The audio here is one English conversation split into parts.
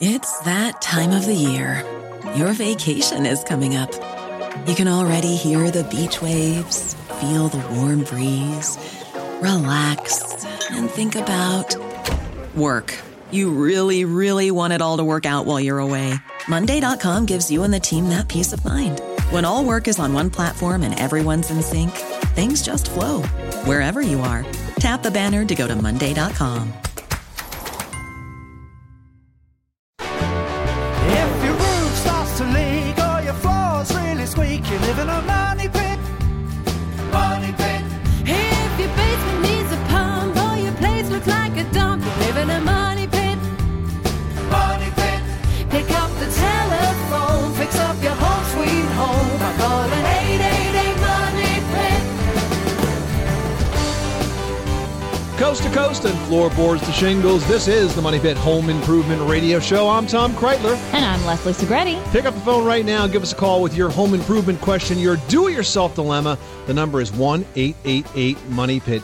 It's that time of the year. Your vacation is coming up. You can already hear the beach waves, feel the warm breeze, relax, and think about work. You really, really want it all to work out while you're away. Monday.com gives you and the team that peace of mind. When all work is on one platform and everyone's in sync, things just flow. Wherever you are, tap the banner to go to Monday.com. If your roof starts to leak or your floor's really squeak, you live in a money pit. Money pit. If your basement needs a pump or your place looks like a dump, you live in a money pit. Money pit. Pick up the telephone, fix up your home sweet home by calling 888 Money Pit. Coast to coast and floorboards to shingles, this is the Money Pit Home Improvement Radio Show. I'm Tom Kreitler. And I'm Leslie Segretti. Pick up the phone right now and give us a call with your home improvement question, your do-it-yourself dilemma. The number is 1-888-MONEY-PIT,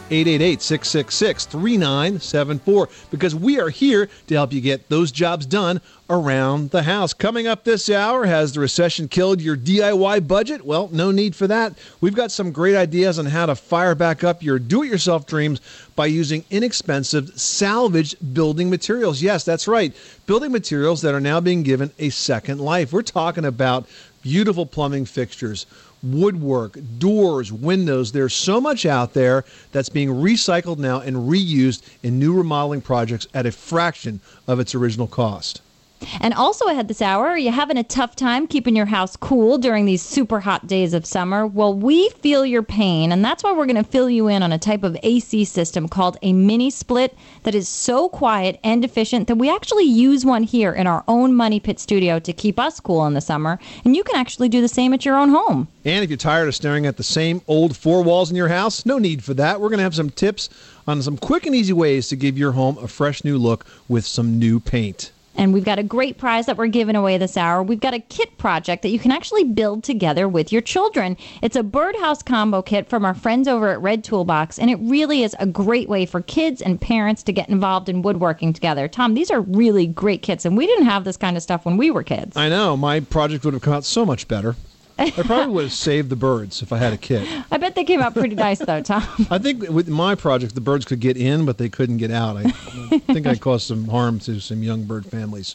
888-666-3974, because we are here to help you get those jobs done around the house. Coming up this hour, has the recession killed your DIY budget? Well, no need for that. We've got some great ideas on how to fire back up your do-it-yourself dreams by using inexpensive salvage building materials. Yes, that's right. Building materials that are now being given a second life. We're talking about beautiful plumbing fixtures, woodwork, doors, windows. There's so much out there that's being recycled now and reused in new remodeling projects at a fraction of its original cost. And also ahead this hour, are you having a tough time keeping your house cool during these super hot days of summer? Well, we feel your pain, and that's why we're going to fill you in on a type of AC system called a mini split that is so quiet and efficient that we actually use one here in our own Money Pit studio to keep us cool in the summer, and you can actually do the same at your own home. And if you're tired of staring at the same old four walls in your house, no need for that. We're going to have some tips on some quick and easy ways to give your home a fresh new look with some new paint. And we've got a great prize that we're giving away this hour. We've got a kit project that you can actually build together with your children. It's a birdhouse combo kit from our friends over at Red Toolbox, and it really is a great way for kids and parents to get involved in woodworking together. Tom, these are really great kits, and we didn't have this kind of stuff when we were kids. I know. My project would have come out so much better. I probably would have saved the birds if I had a kit. I bet they came out pretty nice, though, Tom. I think with my project, the birds could get in, but they couldn't get out. I think I caused some harm to some young bird families.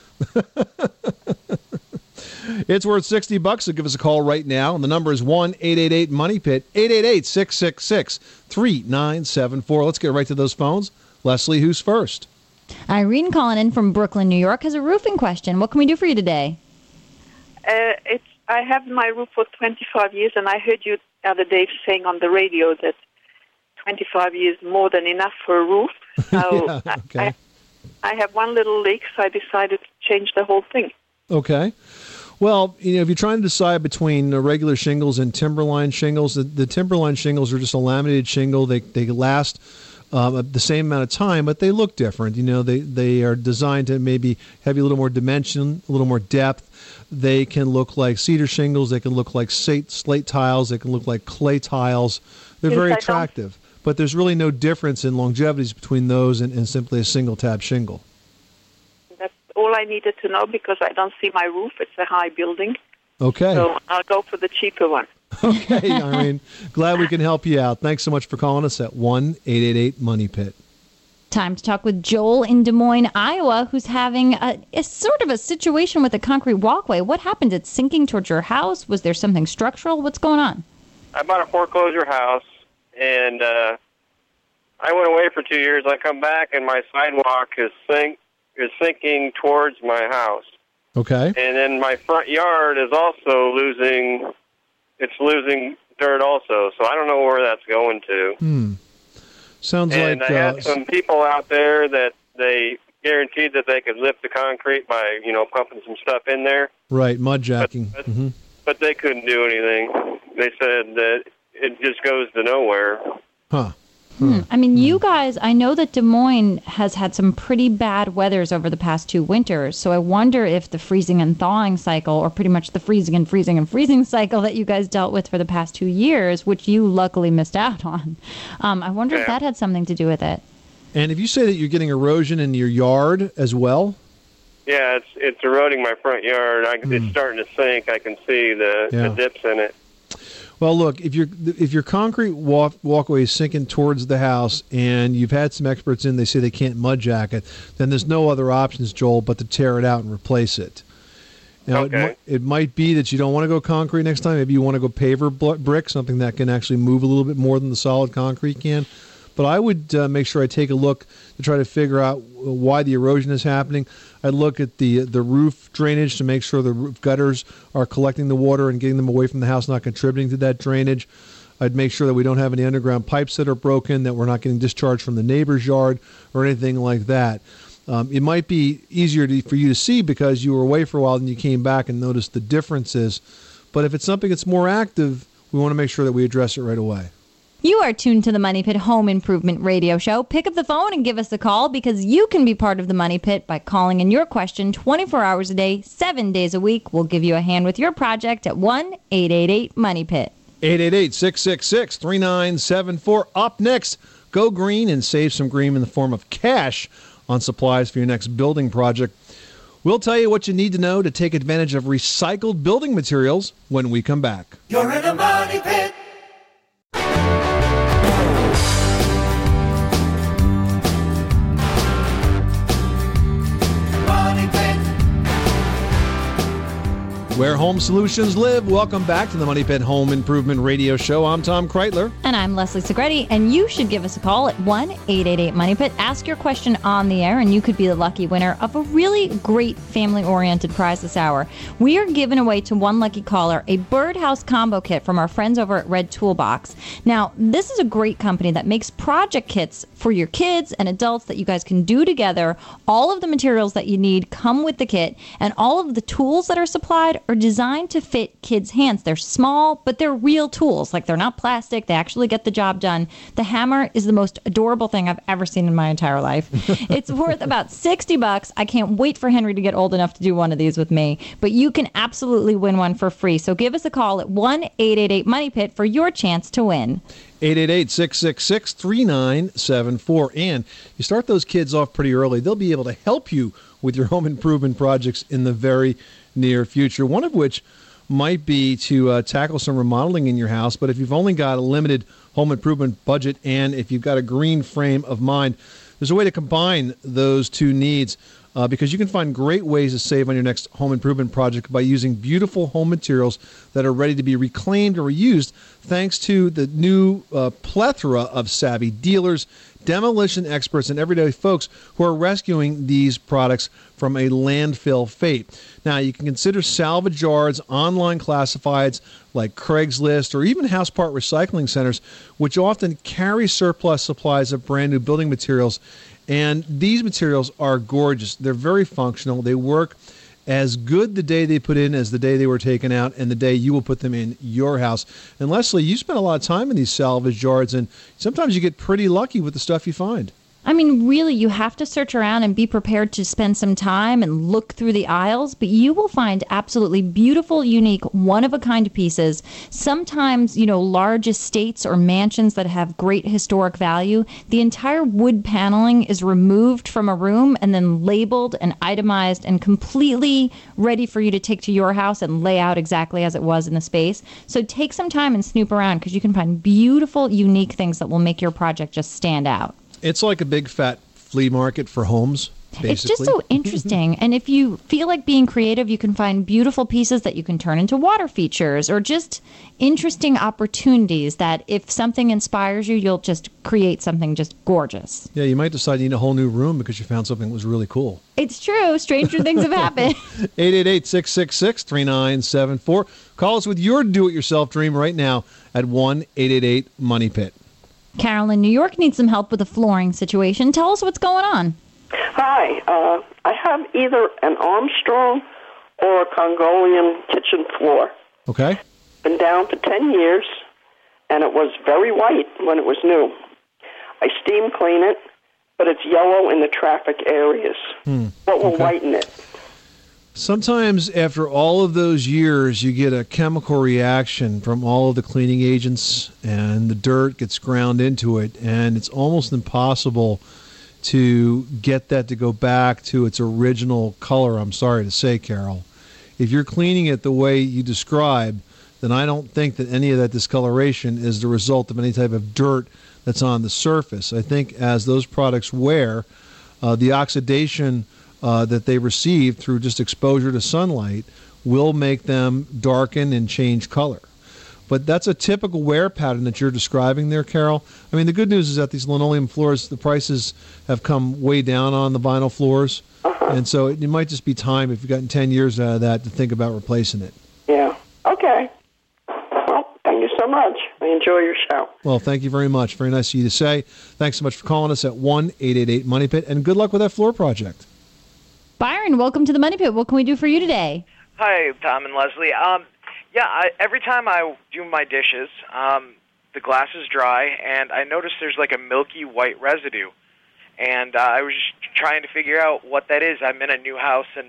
It's worth $60, so give us a call right now. And the number is 1-888-MONEY-PIT, 888-666-3974. Let's get right to those phones. Leslie, who's first? Irene calling in from Brooklyn, New York, has a roofing question. What can we do for you today? I have my roof for 25 years, and I heard you the other day saying on the radio that 25 years is more than enough for a roof. So Yeah, okay. I have one little leak, so I decided to change the whole thing. Okay. Well, if you're trying to decide between regular shingles and timberline shingles, the timberline shingles are just a laminated shingle. They last the same amount of time, but they look different. They are designed to maybe have you a little more dimension, a little more depth. They can look like cedar shingles. They can look like slate tiles. They can look like clay tiles. They're very attractive. But there's really no difference in longevities between those and simply a single-tab shingle. That's all I needed to know because I don't see my roof. It's a high building. Okay. So I'll go for the cheaper one. Okay, Irene. Glad we can help you out. Thanks so much for calling us at 1-888-MONEY-PIT. Time to talk with Joel in Des Moines, Iowa, who's having a sort of a situation with a concrete walkway. What happened? It's sinking towards your house? Was there something structural? What's going on? I bought a foreclosure house, and I went away for 2 years. I come back, and my sidewalk is sinking towards my house. Okay. And then my front yard is also losing dirt also. So I don't know where that's going to. Sounds and like... I had some people out there that they guaranteed that they could lift the concrete by, pumping some stuff in there. Right, mud jacking. But they couldn't do anything. They said that it just goes to nowhere. Huh. I mean, you guys, I know that Des Moines has had some pretty bad weathers over the past 2 winters, so I wonder if the freezing and thawing cycle, or pretty much the freezing and freezing cycle that you guys dealt with for the past 2 years, which you luckily missed out on, I wonder if that had something to do with it. And if you say that you're getting erosion in your yard as well? Yeah, it's eroding my front yard. It's starting to sink. I can see the dips in it. Well, look, if your concrete walkway is sinking towards the house and you've had some experts in, they say they can't mud jack it, then there's no other options, Joel, but to tear it out and replace it. Now, okay. it might be that you don't want to go concrete next time. Maybe you want to go paver brick, something that can actually move a little bit more than the solid concrete can. But I would make sure I take a look to try to figure out why the erosion is happening. I'd look at the roof drainage to make sure the roof gutters are collecting the water and getting them away from the house, not contributing to that drainage. I'd make sure that we don't have any underground pipes that are broken, that we're not getting discharged from the neighbor's yard or anything like that. It might be easier for you to see because you were away for a while and you came back and noticed the differences. But if it's something that's more active, we want to make sure that we address it right away. You are tuned to the Money Pit Home Improvement Radio Show. Pick up the phone and give us a call because you can be part of the Money Pit by calling in your question 24 hours a day, 7 days a week. We'll give you a hand with your project at 1-888-MONEY-PIT. 888-666-3974. Up next, go green and save some green in the form of cash on supplies for your next building project. We'll tell you what you need to know to take advantage of recycled building materials when we come back. You're in a money pit. Where home solutions live. Welcome back to the Money Pit Home Improvement Radio Show. I'm Tom Kreitler. And I'm Leslie Segretti, and you should give us a call at 1-888-MONEY-PIT. Ask your question on the air, and you could be the lucky winner of a really great family-oriented prize this hour. We are giving away to one lucky caller a birdhouse combo kit from our friends over at Red Toolbox. Now, this is a great company that makes project kits for your kids and adults that you guys can do together. All of the materials that you need come with the kit, and all of the tools that are supplied are designed to fit kids' hands. They're small, but they're real tools. Like, they're not plastic. They actually get the job done. The hammer is the most adorable thing I've ever seen in my entire life. It's worth about $60. I can't wait for Henry to get old enough to do one of these with me. But you can absolutely win one for free. So give us a call at 1-888-MONEY-PIT for your chance to win. 888-666-3974. And you start those kids off pretty early. They'll be able to help you with your home improvement projects in the very near future, one of which might be to tackle some remodeling in your house. But if you've only got a limited home improvement budget and if you've got a green frame of mind, there's a way to combine those two needs because you can find great ways to save on your next home improvement project by using beautiful home materials that are ready to be reclaimed or reused thanks to the new plethora of savvy dealers, demolition experts, and everyday folks who are rescuing these products from a landfill fate. Now, you can consider salvage yards, online classifieds like Craigslist, or even house part recycling centers, which often carry surplus supplies of brand new building materials. And these materials are gorgeous. They're very functional. They work as good the day they put in as the day they were taken out and the day you will put them in your house. And Leslie, you spend a lot of time in these salvage yards, and sometimes you get pretty lucky with the stuff you find. I mean, really, you have to search around and be prepared to spend some time and look through the aisles, but you will find absolutely beautiful, unique, one-of-a-kind pieces. Sometimes, large estates or mansions that have great historic value, the entire wood paneling is removed from a room and then labeled and itemized and completely ready for you to take to your house and lay out exactly as it was in the space. So take some time and snoop around because you can find beautiful, unique things that will make your project just stand out. It's like a big fat flea market for homes, basically. It's just so interesting. And if you feel like being creative, you can find beautiful pieces that you can turn into water features or just interesting opportunities that if something inspires you, you'll just create something just gorgeous. Yeah, you might decide you need a whole new room because you found something that was really cool. It's true. Stranger things have happened. 888-666-3974. Call us with your do-it-yourself dream right now at 1-888-MONEY-PIT. Carol in New York needs some help with a flooring situation. Tell us what's going on. Hi. I have either an Armstrong or a Congolian kitchen floor. Okay. Been down for 10 years, and it was very white when it was new. I steam clean it, but it's yellow in the traffic areas. What will whiten it? Sometimes after all of those years, you get a chemical reaction from all of the cleaning agents, and the dirt gets ground into it, and it's almost impossible to get that to go back to its original color, I'm sorry to say, Carol. If you're cleaning it the way you describe, then I don't think that any of that discoloration is the result of any type of dirt that's on the surface. I think as those products wear, the oxidation that they receive through just exposure to sunlight will make them darken and change color. But that's a typical wear pattern that you're describing there, Carol. I mean, the good news is that these linoleum floors, the prices have come way down on the vinyl floors. And so it might just be time, if you've gotten 10 years out of that, to think about replacing it. Yeah. Okay. Well, thank you so much. I enjoy your show. Well, thank you very much. Very nice of you to say. Thanks so much for calling us at 1-888-MONEY-PIT, and good luck with that floor project. Byron, welcome to the Money Pit. What can we do for you today? Hi, Tom and Leslie. Every time I do my dishes, the glass is dry, and I notice there's like a milky white residue. And I was just trying to figure out what that is. I'm in a new house and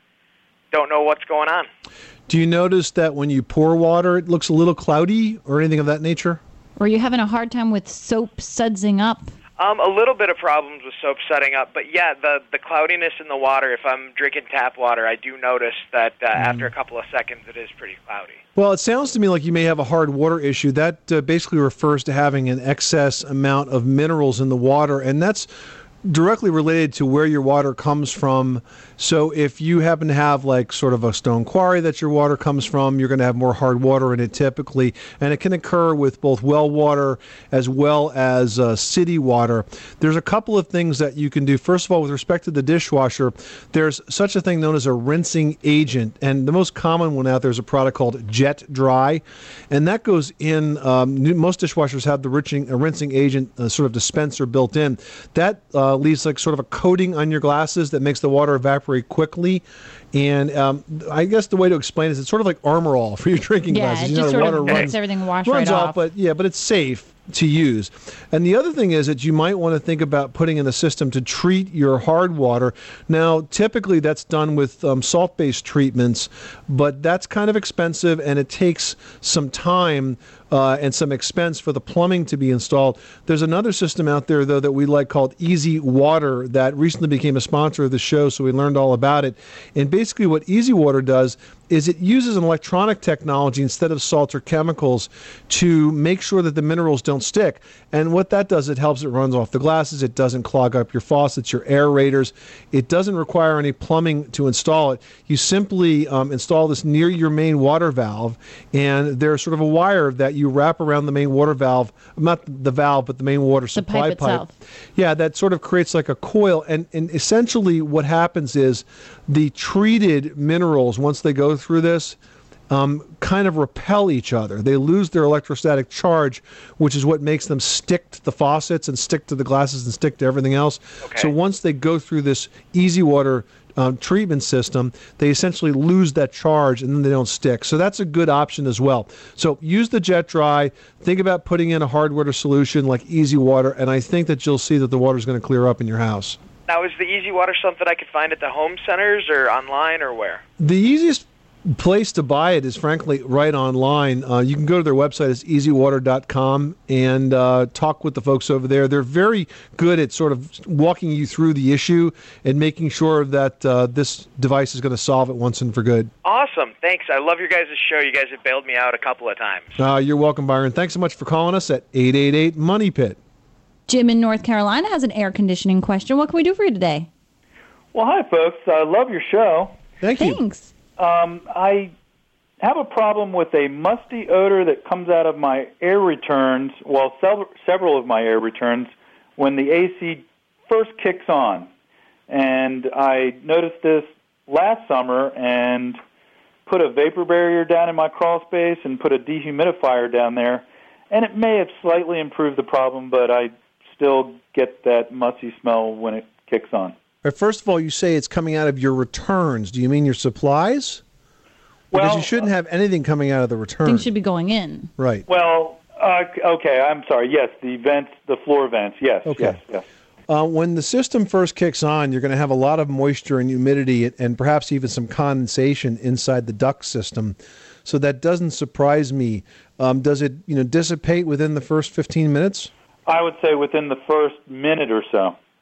don't know what's going on. Do you notice that when you pour water, it looks a little cloudy or anything of that nature? Or are you having a hard time with soap sudsing up? A little bit of problems with soap setting up, but yeah, the cloudiness in the water, if I'm drinking tap water, I do notice that after a couple of seconds it is pretty cloudy. Well, it sounds to me like you may have a hard water issue. That basically refers to having an excess amount of minerals in the water, and that's directly related to where your water comes from. So if you happen to have like sort of a stone quarry that your water comes from, you're going to have more hard water in it typically. And it can occur with both well water as well as city water. There's a couple of things that you can do. First of all, with respect to the dishwasher, there's such a thing known as a rinsing agent. And the most common one out there is a product called Jet Dry. And that goes in, most dishwashers have the rinsing agent sort of dispenser built in. That leaves like sort of a coating on your glasses that makes the water evaporate quickly. And I guess the way to explain it is it's sort of like Armor All for your drinking glasses. Yeah, it just sort of makes everything wash right off. But it's safe to use. And the other thing is that you might want to think about putting in the system to treat your hard water. Now, typically that's done with salt-based treatments, but that's kind of expensive and it takes some time and some expense for the plumbing to be installed. There's another system out there, though, that we like called Easy Water that recently became a sponsor of the show, so we learned all about it. And basically what Easy Water does is it uses an electronic technology instead of salt or chemicals to make sure that the minerals don't stick. And what that does, it helps it runs off the glasses. It doesn't clog up your faucets, your aerators. It doesn't require any plumbing to install it. You simply install this near your main water valve, and there's sort of a wire that you wrap around the main water valve, not the valve, but the main water supply pipe itself. Yeah, that sort of creates like a coil. And essentially what happens is the treated minerals, once they go through this, kind of repel each other. They lose their electrostatic charge, which is what makes them stick to the faucets and stick to the glasses and stick to everything else. Okay. So once they go through this Easy Water treatment system, they essentially lose that charge and then they don't stick. So that's a good option as well. So use the Jet Dry. Think about putting in a hard water solution like Easy Water, and I think that you'll see that the water's going to clear up in your house. Now, is the Easy Water something I could find at the home centers or online or where? The easiest place to buy it is frankly right online. You can go to their website, it's easywater.com, and talk with the folks over there. They're very good at sort of walking you through the issue and making sure that this device is going to solve it once and for good. Awesome. Thanks. I love your guys' show. You guys have bailed me out a couple of times. You're welcome, Byron. Thanks so much for calling us at 888-MONEY-PIT. Jim in North Carolina has an air conditioning question. What can we do for you today? Well, hi, folks. I love your show. Thank you. Thanks. I have a problem with a musty odor that comes out of my air returns, well, several of my air returns, when the AC first kicks on. And I noticed this last summer and put a vapor barrier down in my crawl space and put a dehumidifier down there. And it may have slightly improved the problem, but I still get that musty smell when it kicks on. First of all, you say it's coming out of your returns. Do you mean your supplies? Because Well, you shouldn't have anything coming out of the return. Things should be going in. Right. Well, okay, I'm sorry. Yes, the vents, the floor vents. Yes, Okay. yes. When the system first kicks on, you're going to have a lot of moisture and humidity and perhaps even some condensation inside the duct system. So that doesn't surprise me. Does it dissipate within the first 15 minutes? I would say within the first minute or so.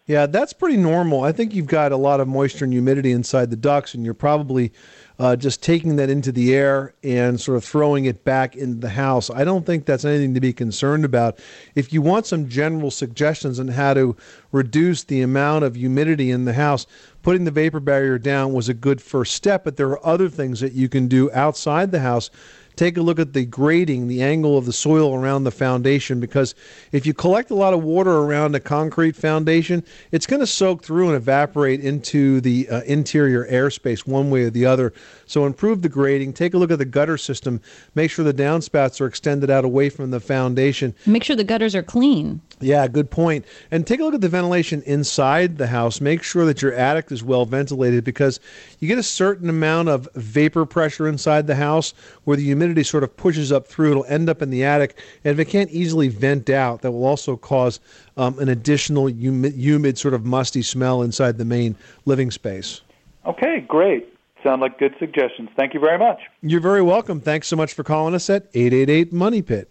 Yeah, that's pretty normal. I think you've got a lot of moisture and humidity inside the ducts, and you're probably just taking that into the air and sort of throwing it back into the house. I don't think that's anything to be concerned about. If you want some general suggestions on how to reduce the amount of humidity in the house, putting the vapor barrier down was a good first step, but there are other things that you can do outside the house. Take a look at the grading, the angle of the soil around the foundation, because if you collect a lot of water around a concrete foundation, it's going to soak through and evaporate into the interior airspace one way or the other. So improve the grading. Take a look at the gutter system. Make sure the downspouts are extended out away from the foundation. Make sure the gutters are clean. Yeah, good point. And take a look at the ventilation inside the house. Make sure that your attic is well ventilated, because you get a certain amount of vapor pressure inside the house where the humidity sort of pushes up through. It'll end up in the attic. And if it can't easily vent out, that will also cause an additional humid, sort of musty smell inside the main living space. Okay, great. Sound like good suggestions. Thank you very much. You're very welcome. Thanks so much for calling us at 888-MONEY-PIT.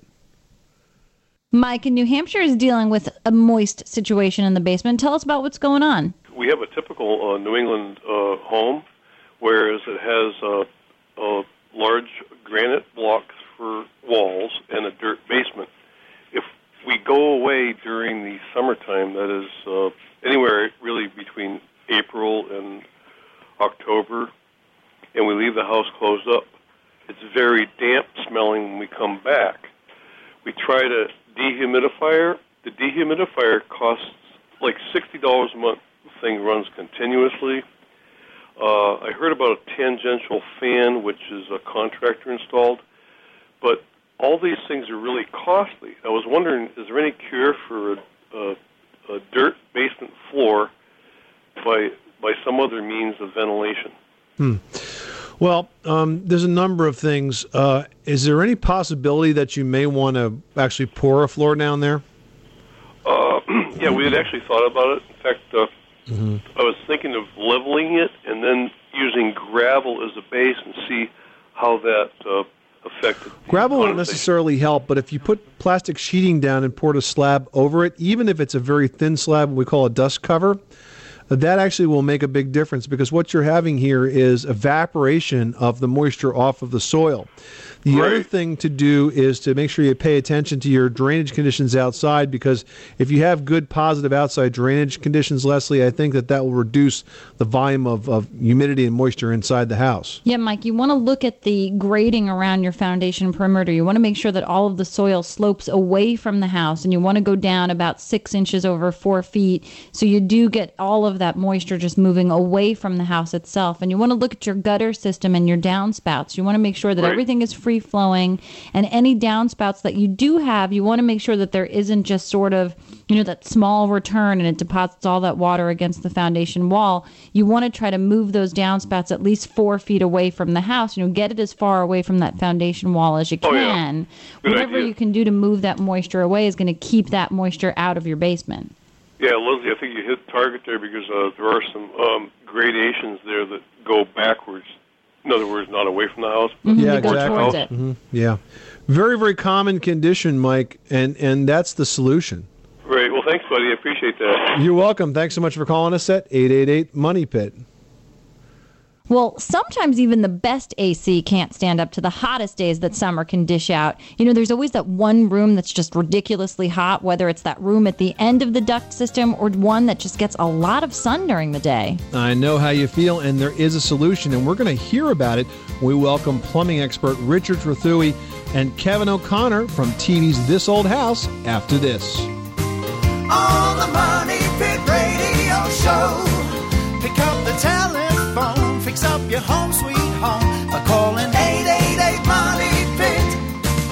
Mike in New Hampshire is dealing with a moist situation in the basement. Tell us about what's going on. We have a typical New England home, whereas it has large granite blocks for walls and a dirt basement. If we go away during the summertime, that is anywhere really between April and October, and we leave the house closed up, it's very damp smelling when we come back. We try to dehumidifier. The dehumidifier costs like $60 a month. The thing runs continuously. I heard about a tangential fan, which is a contractor installed, but all these things are really costly. I was wondering, is there any cure for a dirt basement floor by some other means of ventilation? Well, there's a number of things. Is there any possibility that you may want to actually pour a floor down there? Yeah, we had actually thought about it. In fact, I was thinking of leveling it and then using gravel as a base and see how that affected. Gravel won't necessarily help, but if you put plastic sheeting down and poured a slab over it, even if it's a very thin slab, we call a dust cover, that actually will make a big difference, because what you're having here is evaporation of the moisture off of the soil. The other thing to do is to make sure you pay attention to your drainage conditions outside, because if you have good positive outside drainage conditions, Leslie, I think that will reduce the volume of humidity and moisture inside the house. Yeah, Mike, you want to look at the grading around your foundation perimeter. You want to make sure that all of the soil slopes away from the house, and you want to go down about 6 inches over 4 feet, so you do get all of that moisture just moving away from the house itself. And you want to look at your gutter system and your downspouts. You want to make sure that everything is free flowing, and any downspouts that you do have, you want to make sure that there isn't just sort of, that small return and it deposits all that water against the foundation wall. You want to try to move those downspouts at least 4 feet away from the house. Get it as far away from that foundation wall as you can. Whatever you can do to move that moisture away is going to keep that moisture out of your basement. Yeah, Leslie, I think you hit the target there, because there are some gradations there that go backwards. In other words, not away from the house, but towards it. Yeah. Very, very common condition, Mike, and that's the solution. Great. Well, thanks, buddy. I appreciate that. You're welcome. Thanks so much for calling us at 888-MONEY-PIT. Well, sometimes even the best AC can't stand up to the hottest days that summer can dish out. There's always that one room that's just ridiculously hot, whether it's that room at the end of the duct system or one that just gets a lot of sun during the day. I know how you feel, and there is a solution, and we're going to hear about it. We welcome plumbing expert Richard Trethewey and Kevin O'Connor from TV's This Old House after this. On the Money Pit Radio Show, pick up the telephone. Fix up your home sweet home by calling 888-MONEY-PIT.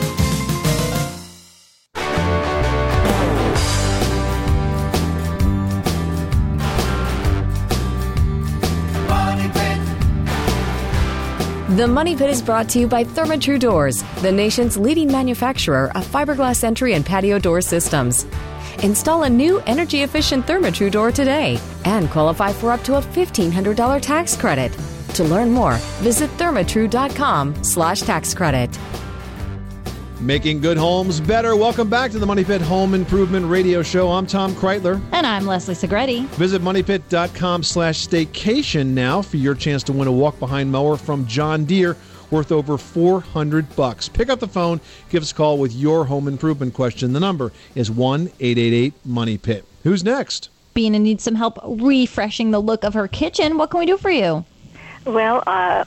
Money Pit. The Money Pit is brought to you by Therma-Tru Doors, the nation's leading manufacturer of fiberglass entry and patio door systems. Install a new energy-efficient Therma-Tru door today and qualify for up to a $1,500 tax credit. To learn more, visit thermatru.com/tax credit. Making good homes better. Welcome back to the Money Pit Home Improvement Radio Show. I'm Tom Kreitler. And I'm Leslie Segretti. Visit moneypit.com/staycation now for your chance to win a walk-behind mower from John Deere worth over $400. Pick up the phone, give us a call with your home improvement question. The number is 1-888-MONEY-PIT. Who's next? Bina needs some help refreshing the look of her kitchen. What can we do for you? Well,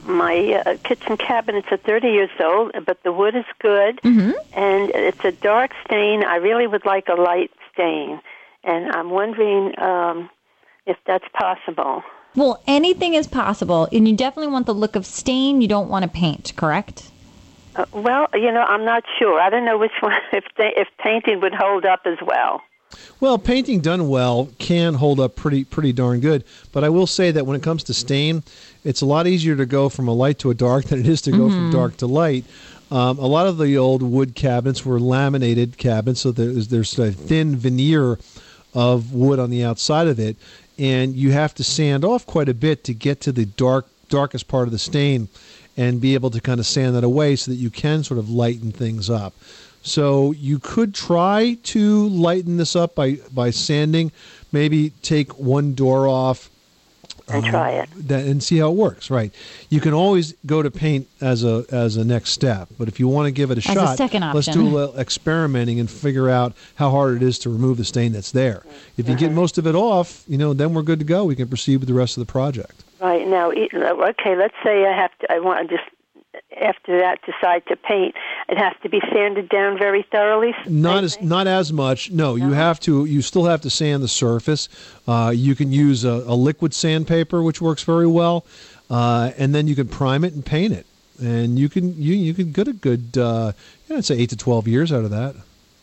my kitchen cabinets are 30 years old, but the wood is good, and it's a dark stain. I really would like a light stain, and I'm wondering if that's possible. Well, anything is possible, and you definitely want the look of stain. You don't want to paint, correct? Well, I'm not sure. I don't know which one, if painting would hold up as well. Well, painting done well can hold up pretty darn good. But I will say that when it comes to stain, it's a lot easier to go from a light to a dark than it is to go from dark to light. A lot of the old wood cabinets were laminated cabinets, so there's a thin veneer of wood on the outside of it, and you have to sand off quite a bit to get to the darkest part of the stain and be able to kind of sand that away so that you can sort of lighten things up. So you could try to lighten this up by sanding. Maybe take one door off and try it and see how it works. Right. You can always go to paint as a next step, but if you want to give it a shot, a second option, let's do a little experimenting and figure out how hard it is to remove the stain that's there. If you get most of it off, then we're good to go. We can proceed with the rest of the project. Right. Now, okay, let's say I want to just, after that, decide to paint. It has to be sanded down very thoroughly. Not as much. No, you still have to sand the surface. You can use a liquid sandpaper, which works very well, and then you can prime it and paint it, and you can get a good I'd say 8 to 12 years out of that.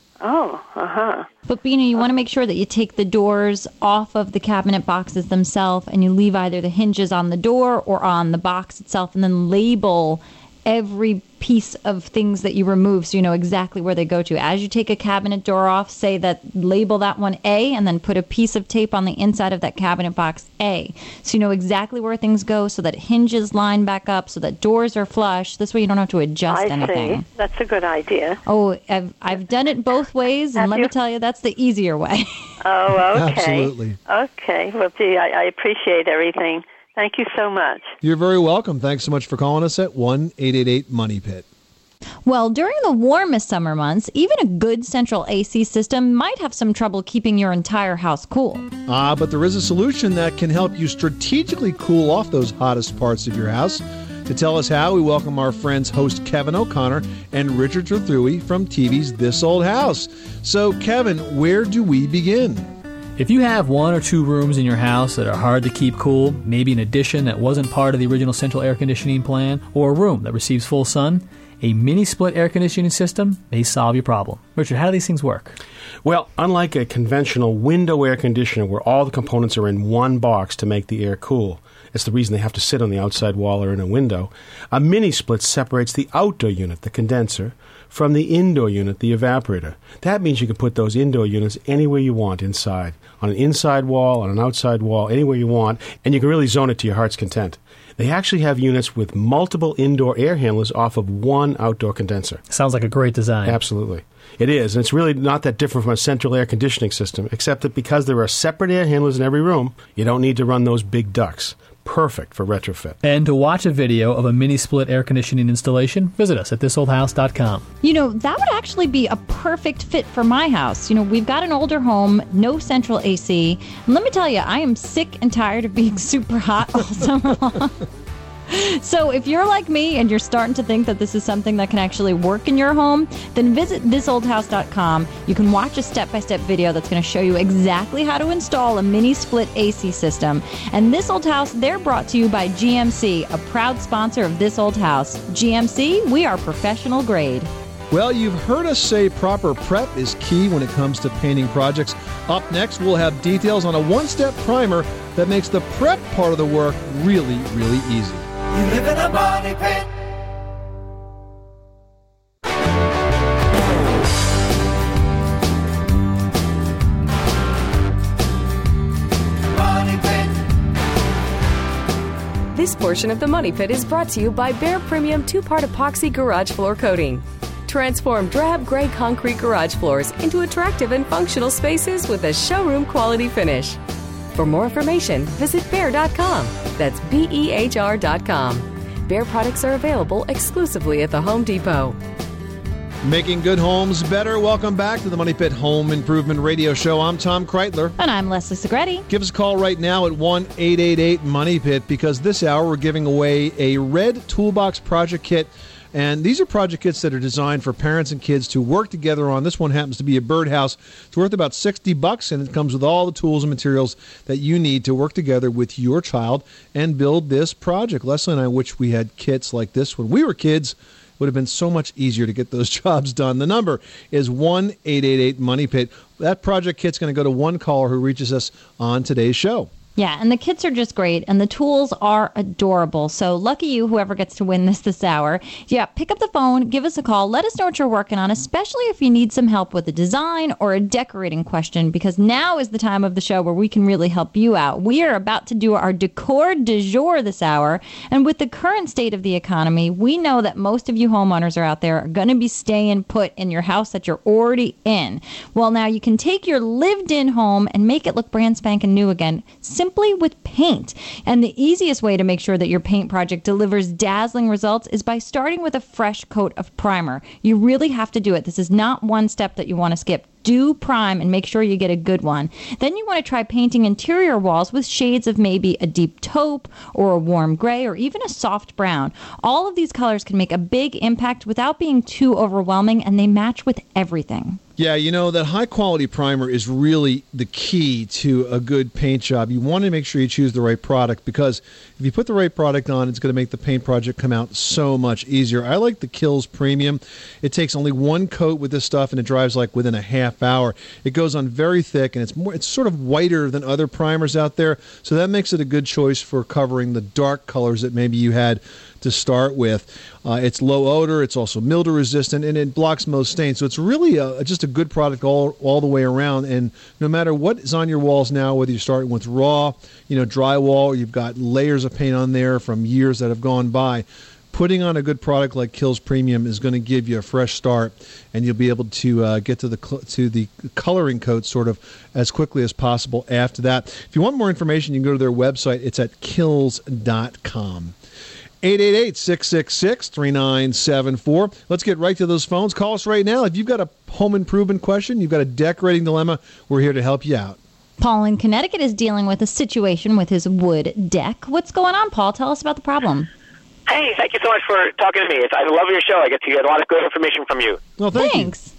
Oh, But Bina, you want to make sure that you take the doors off of the cabinet boxes themselves, and you leave either the hinges on the door or on the box itself, and then label every piece of things that you remove so you know exactly where they go to. As you take a cabinet door off, label that one A, and then put a piece of tape on the inside of that cabinet box A. So you know exactly where things go, so that hinges line back up, so that doors are flush. This way you don't have to adjust anything. I see. That's a good idea. Oh, I've done it both ways, and let me tell you, that's the easier way. Oh, okay. Absolutely. Okay. Well, gee, I appreciate everything. Thank you so much. You're very welcome. Thanks so much for calling us at 1-888-MONEY-PIT. Well, during the warmest summer months, even a good central AC system might have some trouble keeping your entire house cool. But there is a solution that can help you strategically cool off those hottest parts of your house. To tell us how, we welcome our friends host Kevin O'Connor and Richard Trethewey from TV's This Old House. So, Kevin, where do we begin? If you have 1 or 2 rooms in your house that are hard to keep cool, maybe an addition that wasn't part of the original central air conditioning plan, or a room that receives full sun, a mini-split air conditioning system may solve your problem. Richard, how do these things work? Well, unlike a conventional window air conditioner where all the components are in one box to make the air cool, it's the reason they have to sit on the outside wall or in a window, a mini-split separates the outdoor unit, the condenser, from the indoor unit, the evaporator. That means you can put those indoor units anywhere you want inside, on an inside wall, on an outside wall, anywhere you want, and you can really zone it to your heart's content. They actually have units with multiple indoor air handlers off of one outdoor condenser. Sounds like a great design. Absolutely. It is, and it's really not that different from a central air conditioning system, except that because there are separate air handlers in every room, you don't need to run those big ducts. Perfect for retrofit. And to watch a video of a mini-split air conditioning installation, visit us at thisoldhouse.com. That would actually be a perfect fit for my house. We've got an older home, no central AC. And let me tell you, I am sick and tired of being super hot all summer long. So if you're like me and you're starting to think that this is something that can actually work in your home, then visit thisoldhouse.com. You can watch a step-by-step video that's going to show you exactly how to install a mini-split AC system. And This Old House, they're brought to you by GMC, a proud sponsor of This Old House. GMC, we are professional grade. Well, you've heard us say proper prep is key when it comes to painting projects. Up next, we'll have details on a one-step primer that makes the prep part of the work really, really easy. You live in a money pit. Money pit. This portion of the Money Pit is brought to you by Behr Premium 2-Part Epoxy Garage Floor Coating. Transform drab gray concrete garage floors into attractive and functional spaces with a showroom quality finish. For more information, visit Behr.com. That's BEHR.com. Behr products are available exclusively at the Home Depot. Making good homes better. Welcome back to the Money Pit Home Improvement Radio Show. I'm Tom Kreitler. And I'm Leslie Segretti. Give us a call right now at 1-888-MONEY-PIT because this hour we're giving away a red toolbox project kit. And these are project kits that are designed for parents and kids to work together on. This one happens to be a birdhouse. It's worth about $60, and it comes with all the tools and materials that you need to work together with your child and build this project. Leslie and I wish we had kits like this when we were kids. Would have been so much easier to get those jobs done. The number is 1-888-MONEY-PIT. That project kit's going to go to one caller who reaches us on today's show. Yeah, and the kits are just great, and the tools are adorable. So lucky you, whoever gets to win this hour. Yeah, pick up the phone, give us a call, let us know what you're working on, especially if you need some help with a design or a decorating question, because now is the time of the show where we can really help you out. We are about to do our decor du jour this hour, and with the current state of the economy, we know that most of you homeowners are out there are going to be staying put in your house that you're already in. Well, now you can take your lived-in home and make it look brand spanking new again, simply with paint. And the easiest way to make sure that your paint project delivers dazzling results is by starting with a fresh coat of primer. You really have to do it. This is not one step that you want to skip. Do prime and make sure you get a good one. Then you want to try painting interior walls with shades of maybe a deep taupe or a warm gray or even a soft brown. All of these colors can make a big impact without being too overwhelming, and they match with everything. Yeah, you know, that high-quality primer is really the key to a good paint job. You want to make sure you choose the right product because if you put the right product on, it's going to make the paint project come out so much easier. I like the Kills Premium. It takes only one coat with this stuff, and it dries like within a half hour. It goes on very thick, and it's sort of whiter than other primers out there, so that makes it a good choice for covering the dark colors that maybe you had to start with. It's low odor, it's also mildew resistant, and it blocks most stains. So it's really just a good product all the way around. And no matter what is on your walls now, whether you're starting with raw, drywall, or you've got layers of paint on there from years that have gone by, putting on a good product like Kills Premium is going to give you a fresh start, and you'll be able to get to the coloring coat sort of as quickly as possible after that. If you want more information, you can go to their website. It's at kills.com. 888-666-3974. Let's get right to those phones. Call us right now. If you've got a home improvement question, you've got a decorating dilemma, we're here to help you out. Paul in Connecticut is dealing with a situation with his wood deck. What's going on, Paul? Tell us about the problem. Hey, thank you so much for talking to me. I love your show. I get to get a lot of good information from you. Well, thanks.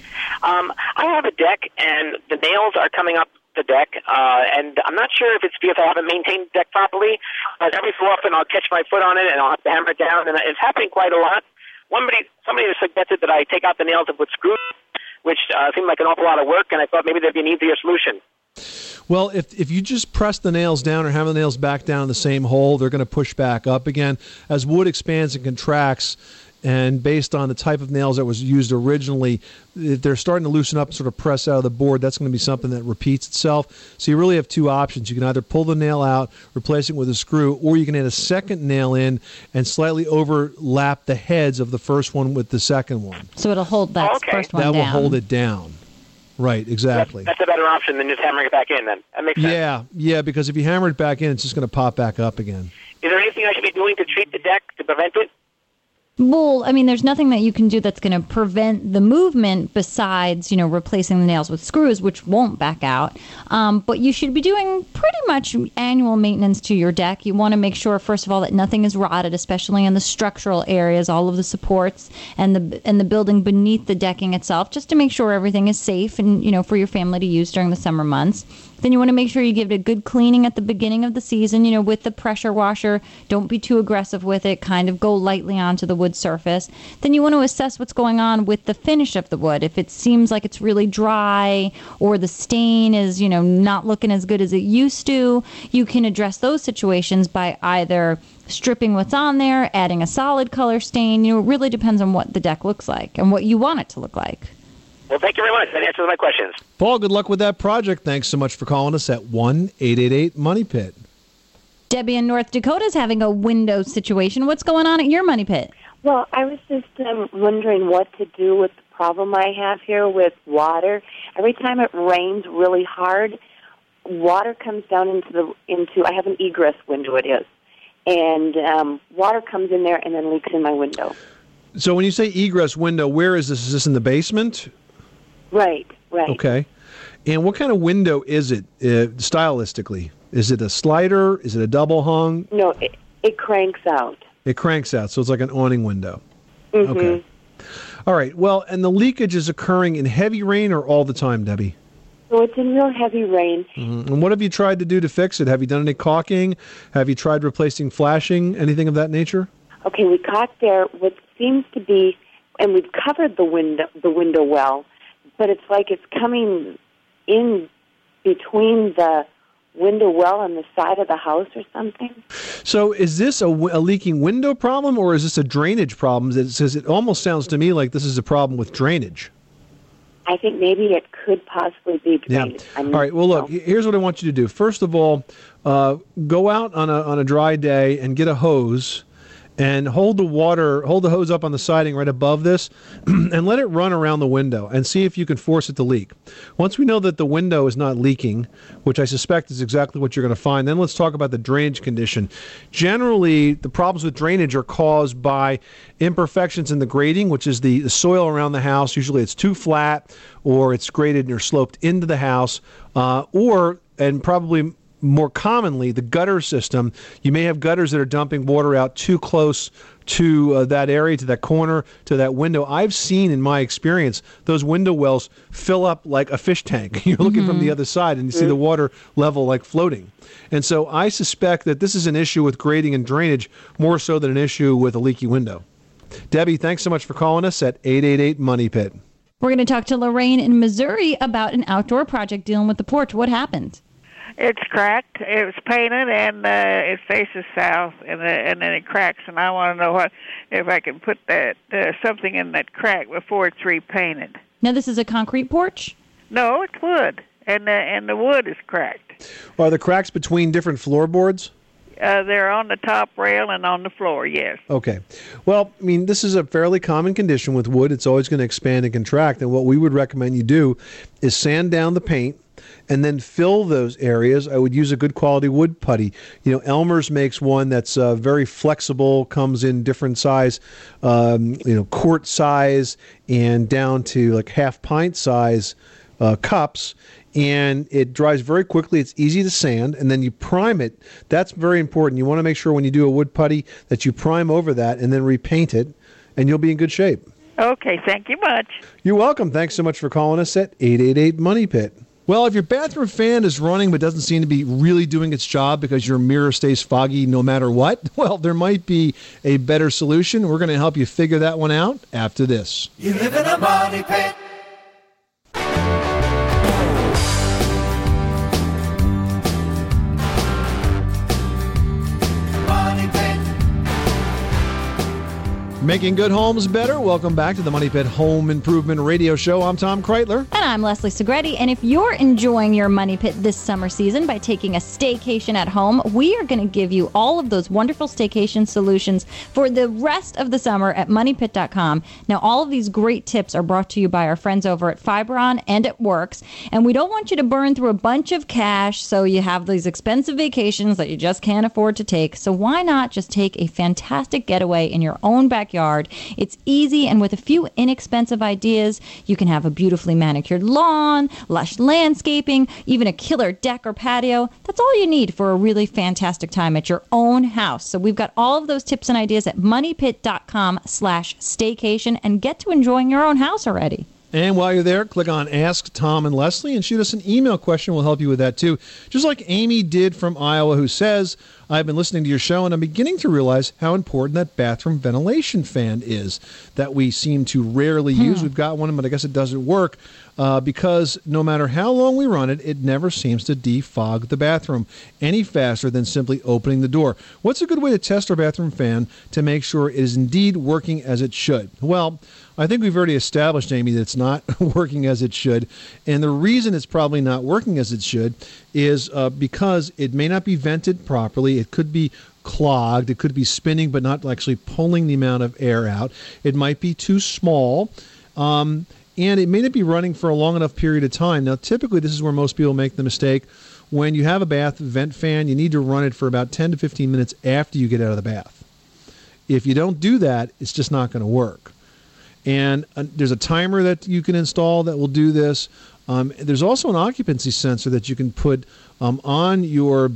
I have a deck, and the nails are coming up the deck, and I'm not sure if it's because I haven't maintained the deck properly, but every so often I'll catch my foot on it, and I'll have to hammer it down, and it's happening quite a lot. Somebody suggested that I take out the nails and put screws, which seemed like an awful lot of work, and I thought maybe there'd be an easier solution. Well, if you just press the nails down or hammer the nails back down in the same hole, they're going to push back up again. As wood expands and contracts, and based on the type of nails that was used originally, if they're starting to loosen up and sort of press out of the board, that's going to be something that repeats itself. So you really have two options. You can either pull the nail out, replace it with a screw, or you can add a second nail in and slightly overlap the heads of the first one with the second one. So it'll hold that first one down. That will hold it down. Right, exactly. That's a better option than just hammering it back in, then. That makes sense. Yeah, because if you hammer it back in, it's just going to pop back up again. Is there anything I should be doing to treat the deck to prevent it? Well, I mean, there's nothing that you can do that's going to prevent the movement besides, replacing the nails with screws, which won't back out. But you should be doing pretty much annual maintenance to your deck. You want to make sure, first of all, that nothing is rotted, especially in the structural areas, all of the supports and the building beneath the decking itself, just to make sure everything is safe and, for your family to use during the summer months. Then you want to make sure you give it a good cleaning at the beginning of the season, with the pressure washer. Don't be too aggressive with it. Kind of go lightly onto the wood surface. Then you want to assess what's going on with the finish of the wood. If it seems like it's really dry or the stain is, not looking as good as it used to, you can address those situations by either stripping what's on there, adding a solid color stain. It really depends on what the deck looks like and what you want it to look like. Well, thank you very much. That answers my questions. Paul, good luck with that project. Thanks so much for calling us at 1-888-MONEY-PIT. Debbie in North Dakota is having a window situation. What's going on at your Money Pit? Well, I was just wondering what to do with the problem I have here with water. Every time it rains really hard, water comes down into I have an egress window, it is. And water comes in there and then leaks in my window. So when you say egress window, where is this? Is this in the basement? Right. Okay. And what kind of window is it stylistically? Is it a slider? Is it a double hung? No, it cranks out. It cranks out, so it's like an awning window. Mm-hmm. Okay. All right. Well, and the leakage is occurring in heavy rain or all the time, Debbie? So it's in real heavy rain. Mm-hmm. And what have you tried to do to fix it? Have you done any caulking? Have you tried replacing flashing? Anything of that nature? Okay, we caught there what seems to be, and we've covered the window well, but it's like it's coming in between the window well and the side of the house or something. So is this a leaking window problem, or is this a drainage problem? It almost sounds to me like this is a problem with drainage. I think maybe it could possibly be drainage. Yeah. All right. Well, look, here's what I want you to do. First of all, go out on a dry day and get a hose and hold the hose up on the siding right above this and let it run around the window and see if you can force it to leak. Once we know that the window is not leaking, which I suspect is exactly what you're going to find, then let's talk about the drainage condition. Generally, the problems with drainage are caused by imperfections in the grading, which is the soil around the house. Usually it's too flat or it's graded or sloped into the house, and probably more commonly, the gutter system. You may have gutters that are dumping water out too close to that area, to that corner, to that window. I've seen in my experience those window wells fill up like a fish tank. You're looking from the other side and you see the water level like floating. And so I suspect that this is an issue with grading and drainage more so than an issue with a leaky window. Debbie, thanks so much for calling us at 888-MONEY-PIT. We're going to talk to Lorraine in Missouri about an outdoor project dealing with the porch. What happened? It's cracked. It was painted, and it faces south, and then it cracks. And I want to know if I can put that something in that crack before it's repainted. Now, this is a concrete porch? No, it's wood, and the wood is cracked. Are the cracks between different floorboards? They're on the top rail and on the floor, yes. Okay. Well, I mean, this is a fairly common condition with wood. It's always going to expand and contract. And what we would recommend you do is sand down the paint and then fill those areas. I would use a good quality wood putty. You know, Elmer's makes one that's very flexible, comes in different size, quart size and down to like half pint size cups. And it dries very quickly. It's easy to sand, and then you prime it. That's very important. You want to make sure when you do a wood putty that you prime over that and then repaint it, and you'll be in good shape. Okay, thank you much. You're welcome. Thanks so much for calling us at 888-MONEY-PIT. Well, if your bathroom fan is running but doesn't seem to be really doing its job because your mirror stays foggy no matter what, well, there might be a better solution. We're going to help you figure that one out after this. You live in a money pit. Making good homes better. Welcome back to the Money Pit Home Improvement Radio Show. I'm Tom Kreitler. And I'm Leslie Segretti. And if you're enjoying your Money Pit this summer season by taking a staycation at home, we are going to give you all of those wonderful staycation solutions for the rest of the summer at MoneyPit.com. Now, all of these great tips are brought to you by our friends over at Fibron and It Works. And we don't want you to burn through a bunch of cash so you have these expensive vacations that you just can't afford to take. So why not just take a fantastic getaway in your own backyard? It's easy, and with a few inexpensive ideas, you can have a beautifully manicured lawn, lush landscaping, even a killer deck or patio. That's all you need for a really fantastic time at your own house. So we've got all of those tips and ideas at moneypit.com/staycation and get to enjoying your own house already. And while you're there, click on Ask Tom and Leslie and shoot us an email question. We'll help you with that, too. Just like Amy did from Iowa, who says, I've been listening to your show, and I'm beginning to realize how important that bathroom ventilation fan is that we seem to rarely use. We've got one, but I guess it doesn't work because no matter how long we run it, it never seems to defog the bathroom any faster than simply opening the door. What's a good way to test our bathroom fan to make sure it is indeed working as it should? Well, I think we've already established, Amy, that it's not working as it should. And the reason it's probably not working as it should is because it may not be vented properly. It could be clogged. It could be spinning but not actually pulling the amount of air out. It might be too small. And it may not be running for a long enough period of time. Now, typically, this is where most people make the mistake. When you have a bath vent fan, you need to run it for about 10 to 15 minutes after you get out of the bath. If you don't do that, it's just not going to work. And there's a timer that you can install that will do this. There's also an occupancy sensor that you can put on your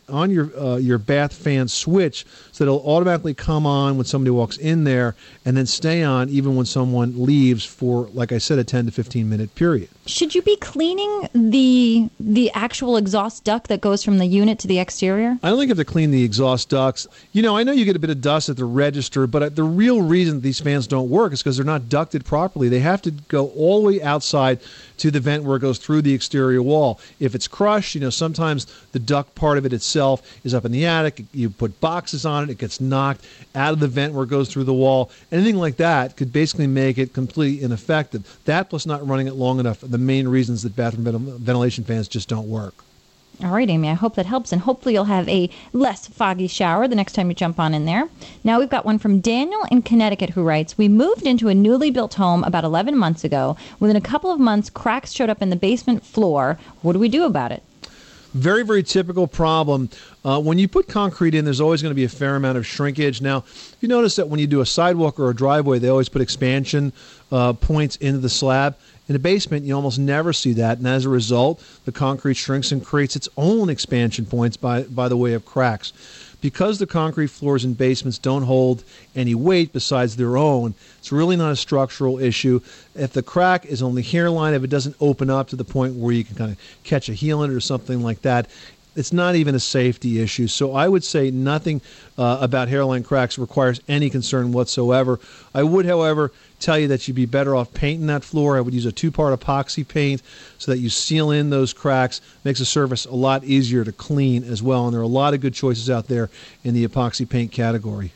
bath fan switch, so that it'll automatically come on when somebody walks in there, and then stay on even when someone leaves for, like I said, a 10 to 15 minute period. Should you be cleaning the actual exhaust duct that goes from the unit to the exterior? I don't think you have to clean the exhaust ducts. I know you get a bit of dust at the register, but the real reason these fans don't work is because they're not ducted properly. They have to go all the way outside to the vent where it goes through the exterior wall. If it's crushed, sometimes the duct part of it itself is up in the attic. You put boxes on it, it gets knocked out of the vent where it goes through the wall. Anything like that could basically make it completely ineffective. That plus not running it long enough are the main reasons that bathroom ventilation fans just don't work. All right, Amy, I hope that helps, and hopefully you'll have a less foggy shower the next time you jump on in there. Now we've got one from Daniel in Connecticut who writes, we moved into a newly built home about 11 months ago. Within a couple of months, cracks showed up in the basement floor. What do we do about it? Very, very typical problem. When you put concrete in, there's always going to be a fair amount of shrinkage. Now, if you notice that when you do a sidewalk or a driveway, they always put expansion points into the slab. In the basement, you almost never see that, and as a result, the concrete shrinks and creates its own expansion points by the way of cracks. Because the concrete floors in basements don't hold any weight besides their own, it's really not a structural issue. If the crack is on the hairline, if it doesn't open up to the point where you can kind of catch a heel in it or something like that, it's not even a safety issue. So I would say nothing about hairline cracks requires any concern whatsoever. I would, however, tell you that you'd be better off painting that floor. I would use a 2-part epoxy paint so that you seal in those cracks. Makes the surface a lot easier to clean as well. And there are a lot of good choices out there in the epoxy paint category.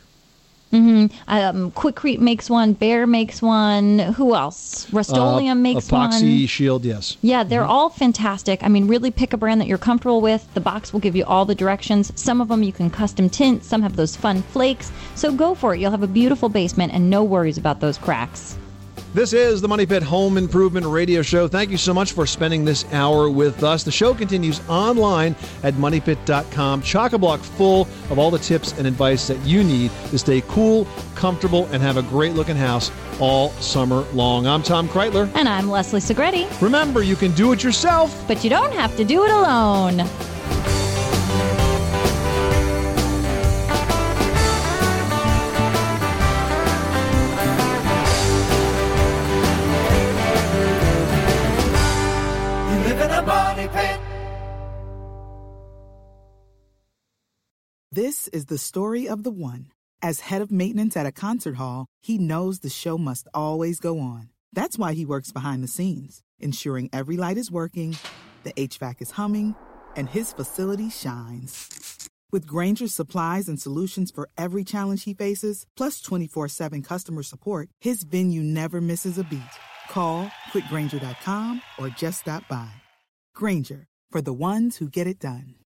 Quikrete makes one. Behr makes one. Who else? Rust-Oleum makes one. Epoxy Shield, yes. Yeah, they're all fantastic. I mean, really pick a brand that you're comfortable with. The box will give you all the directions. Some of them you can custom tint. Some have those fun flakes. So go for it. You'll have a beautiful basement and no worries about those cracks. This is the Money Pit Home Improvement Radio Show. Thank you so much for spending this hour with us. The show continues online at moneypit.com, chock-a-block full of all the tips and advice that you need to stay cool, comfortable, and have a great-looking house all summer long. I'm Tom Kreitler. And I'm Leslie Segretti. Remember, you can do it yourself, but you don't have to do it alone. This is the story of the one. As head of maintenance at a concert hall, he knows the show must always go on. That's why he works behind the scenes, ensuring every light is working, the HVAC is humming, and his facility shines. With Grainger's supplies and solutions for every challenge he faces, plus 24/7 customer support, his venue never misses a beat. Call quickgrainger.com or just stop by. Grainger, for the ones who get it done.